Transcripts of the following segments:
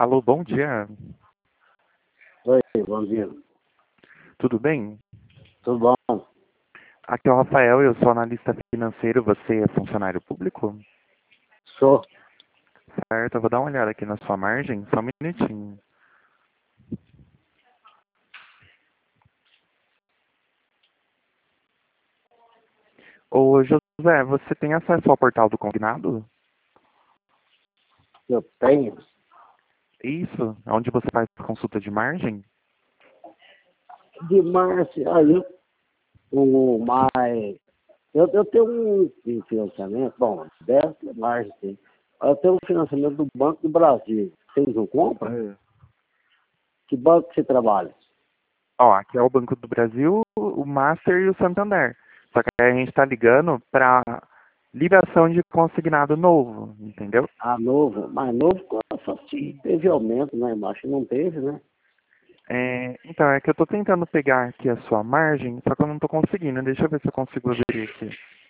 Alô, bom dia. Oi, bom dia. Tudo bem? Tudo bom? Aqui é o Rafael, eu sou analista financeiro. Você é funcionário público? Sou. Certo, eu vou dar uma olhada aqui na sua margem, só um minutinho. Ô, José, você tem acesso ao portal do Consignado? Eu tenho. Isso, onde você faz consulta de margem? De março, aí o mais. Eu tenho um financiamento, bom, 10 de março, sim. Eu tenho um financiamento do Banco do Brasil. Vocês não compram? Que banco que você trabalha? Ó, aqui é o Banco do Brasil, o Master e o Santander. Só que a gente está ligando para liberação de consignado novo, entendeu? Ah, novo. Mas novo só se teve aumento, né? Mas acho que não teve, né? Então, é que eu estou tentando pegar aqui a sua margem, só que eu não estou conseguindo. Deixa eu ver se eu consigo abrir aqui.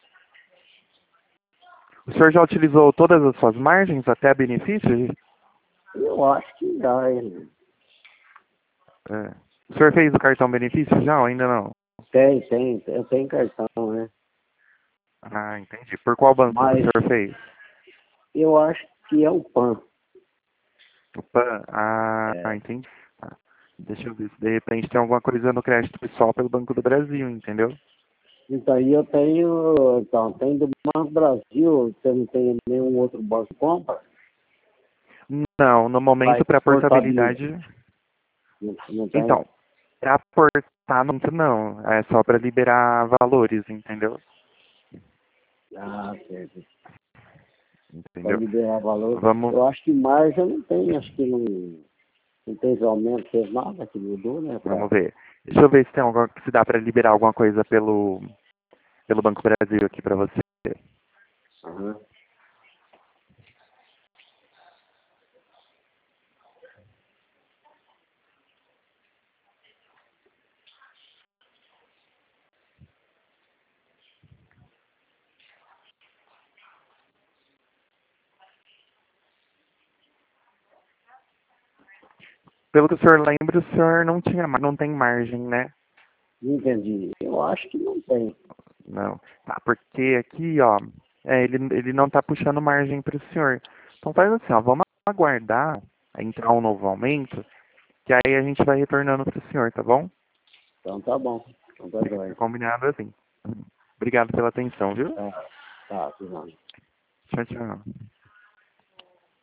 O senhor já utilizou todas as suas margens até benefício? Eu acho que já, hein? É. O senhor fez o cartão benefício já ou ainda não? Tem. Eu tenho cartão, né? Ah, entendi. Por qual banco que o Mas senhor fez? eu acho que é o PAN. O PAN? Ah, É. entendi. Tá. Deixa eu ver se de repente tem alguma coisa no crédito pessoal pelo Banco do Brasil, entendeu? Então, aí eu tenho, então, tem do Banco Brasil, você não tem nenhum outro banco que compra? Não, no Vai momento para portabilizar. portabilidade. Não tem? Então, para portar não, é só para liberar valores, entendeu? Ah, certo. Para Entendeu? liberar valor. Vamos, Eu acho que margem não tem, acho que não teve aumento, teve nada que mudou, né? vamos ver. Deixa eu ver se tem alguma, se dá para liberar alguma coisa pelo Banco Brasil aqui para você. Aham. Pelo que o senhor lembra, o senhor não tinha, não tem margem, né? Não entendi. Eu acho que não tem. Não. Tá, porque aqui, ó, ele não tá puxando margem para o senhor. Então faz assim, ó, vamos aguardar entrar um novo aumento, que aí a gente vai retornando para o senhor, tá bom? Então tá bom. Então tá Fica jóia. combinado assim. Obrigado pela atenção, viu? Tá, tudo bom. Tchau, tchau.